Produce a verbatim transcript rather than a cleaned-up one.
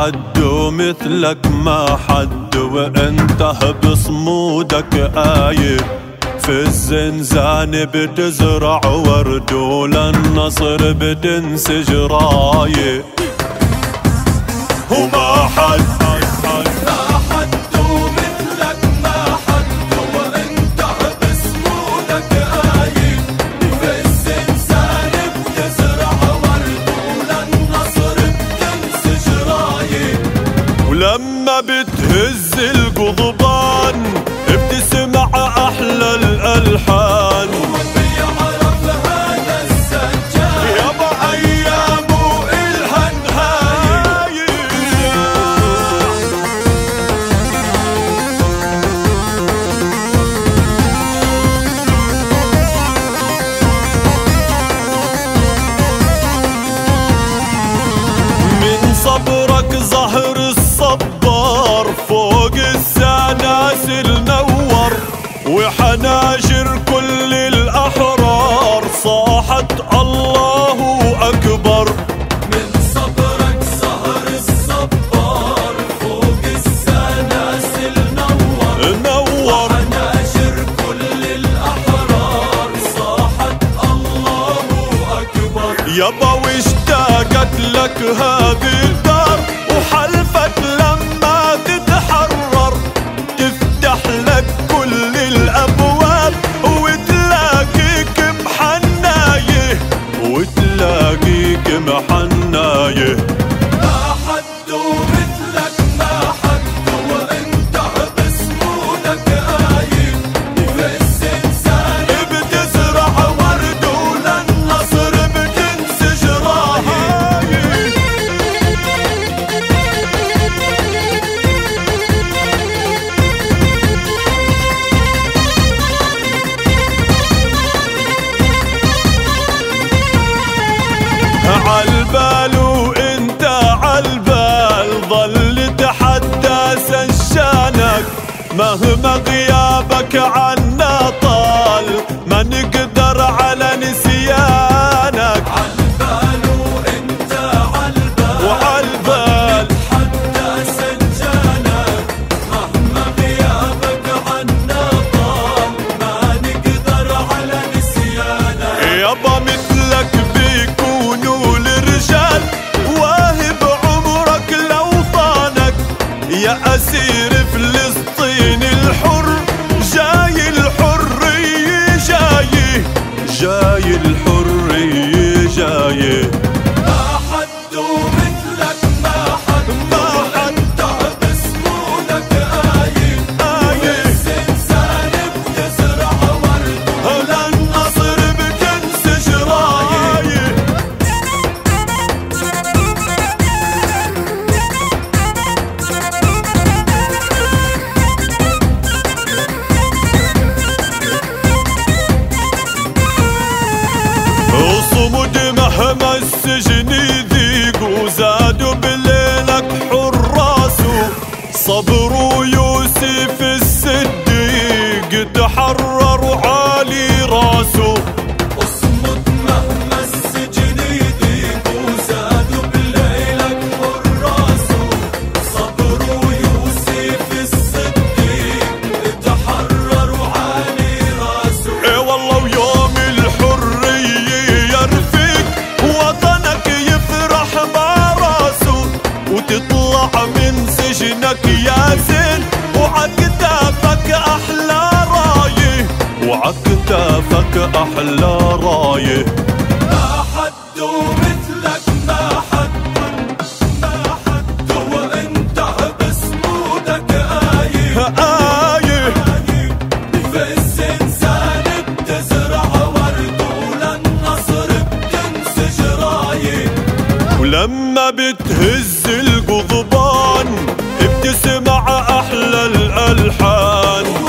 حد ومثلك ما حد، وانت بصمودك آية في الزنزان بتزرع ورد، وللنصر بتنسج راية. وما حد لما بتهز القضبان بتسمع أحلى الألحان، وبيعرف هذا السجان يابا أيامه إلها نهاية. من صبرك ظهر الصبار فوق السناسل نور، وحناجر كل الأحرار صاحت الله أكبر. من صبرك ظهر الصبار فوق السناسل نور نور، وحناجر كل الأحرار صاحت الله أكبر. يابا واشتاقت لك هذه الدار، وحلفت لما تتحرر تفتح لك كل الأبواب، وتلاقيك محناية وتلاقيك محناية. ما حد مثلك ما حد، وانت بصمودك آية في الزنزان بتزرع ورد، وللنصر بتنسج راية. عالبال وانت عالبال ظل تحدى سنشانك، مهما غيابك عنا طال ما نقدر على نسيانك. عالبال وانت عالبال وعالبال تحدى سنشانك، مهما غيابك عنا طال ما نقدر على نسيانك. يابا مثلك بيكونوا الرجال، واهب عمرك لوطانك يا أسير فلسطين الحر، جاي الحرية جاي جاي الحرية جاي. ما حد مثلك ما حد، ما حد بصمودك آية آية في الزنزان بتزرع ورد، وللنصر بتنسج راية. وصمود مهما السجن يذيق، وزادوا بليلك حراسه، صبروا يوسف الصديق تحرر عالي راسه. اصمد مهما السجن يذيق، وزادوا بليلك حراسه، صبروا يوسف الصديق تحرر عالي راسه. اي والله ويوم الحرية يرفيك وطنك يفرح براسه، وتطلع من سجنك يا زين، وعكتافك أحلى راية وعكتافك أحلى راية. ما حد مثلك ما حد، ما حد وانت بصمودك آية آية في الزنزان بتزرع ورد، وللنصر بتنسج راية. ولما بتهز القضبان بتسمع أحلى الألحان،